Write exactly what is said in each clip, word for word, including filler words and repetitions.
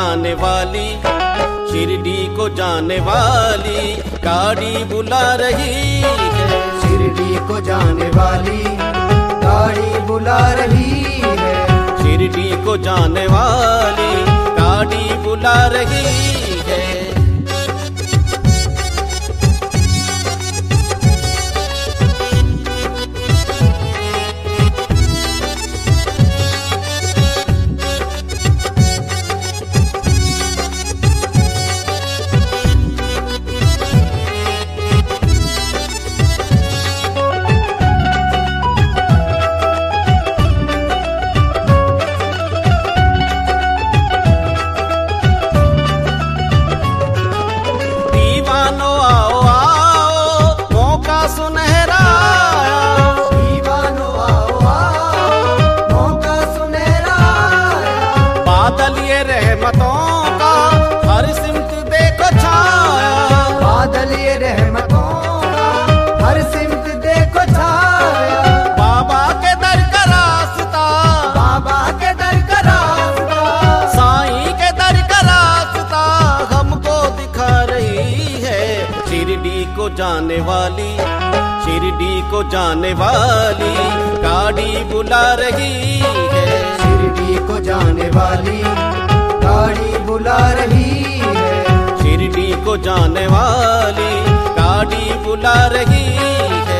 जाने वाली, शिरडी को जाने वाली गाड़ी बुला रही है। शिरडी को जाने वाली गाड़ी बुला रही है। शिरडी को जाने वाली गाड़ी बुला रही है। जाने वाली, शिरडी को जाने वाली गाड़ी बुला रही है। शिरडी को जाने वाली गाड़ी बुला रही है। शिरडी को जाने वाली गाड़ी बुला रही है।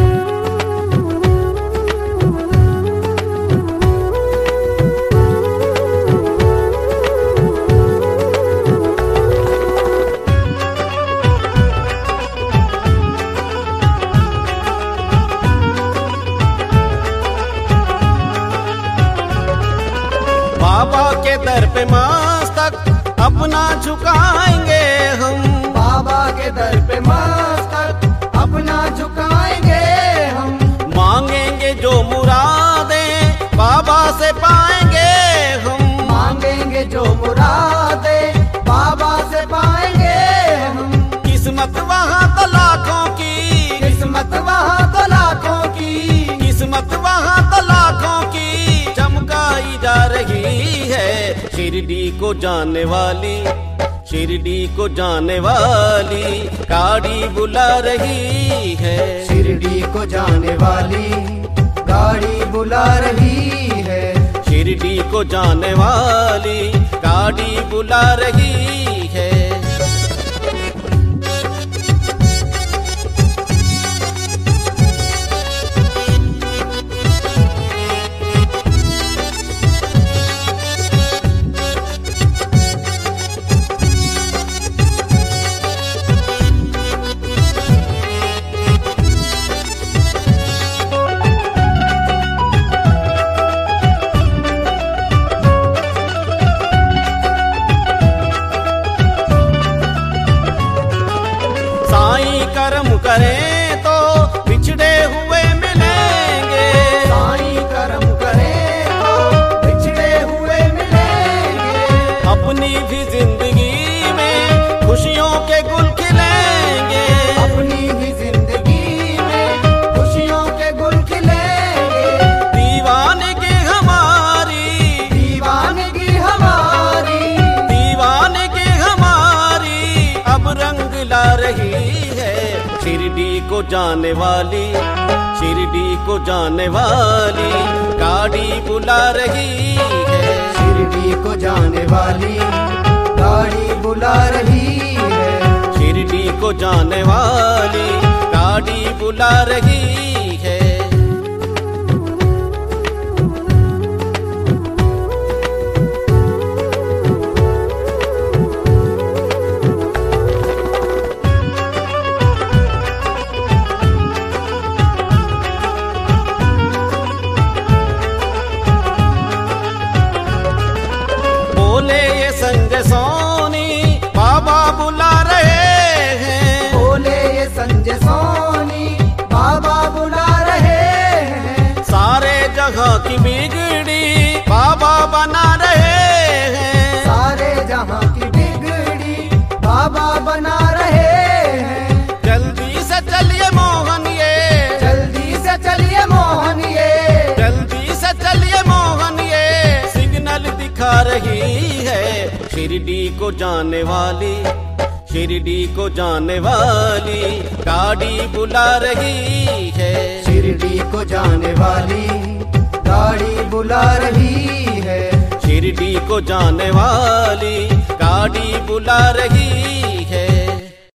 बाबा के दर पे मस्तक अपना झुकाएंगे हम। बाबा के दर पे मस्तक अपना झुकाएंगे हम। मांगेंगे जो मुरादें बाबा से पाएंगे हम। मांगेंगे जो मुरादें बाबा से पाएंगे हम। किस्मत वहाँ तो लाखों की, किस्मत वहाँ तो लाखों की, किस्मत वहाँ तो लाखों की चमकाई जा रही है। शिरडी को जाने वाली, शिरडी को जाने वाली गाड़ी बुला रही है। शिरडी को जाने वाली गाड़ी बुला रही है। शिरडी को जाने वाली गाड़ी बुला रही है। कर्म करें तो बिछड़े हुए मिलेंगे। साईं कर्म करें तो बिछड़े हुए मिलेंगे। अपनी भी जिंदगी में खुशियों के गुल खिलेंगे। अपनी भी जिंदगी में खुशियों के गुल खिलेंगे। दीवानगी हमारी, दीवानगी हमारी, दीवानगी हमारी अब रंग ला रही है। शिरडी को जाने वाली, शिरडी को जाने वाली गाड़ी बुला रही है। शिरडी को जाने वाली गाड़ी बुला रही है। शिरडी को जाने वाली गाड़ी बुला रही है। बोले ये संजय सोनी बाबा बुला रहे हैं। बोले ये संजय सोनी बाबा बुला शिरडी को जाने वाली, शिरडी को जाने वाली गाड़ी बुला रही है। शिरडी को जाने वाली गाड़ी बुला रही है। शिरडी को जाने वाली गाड़ी बुला रही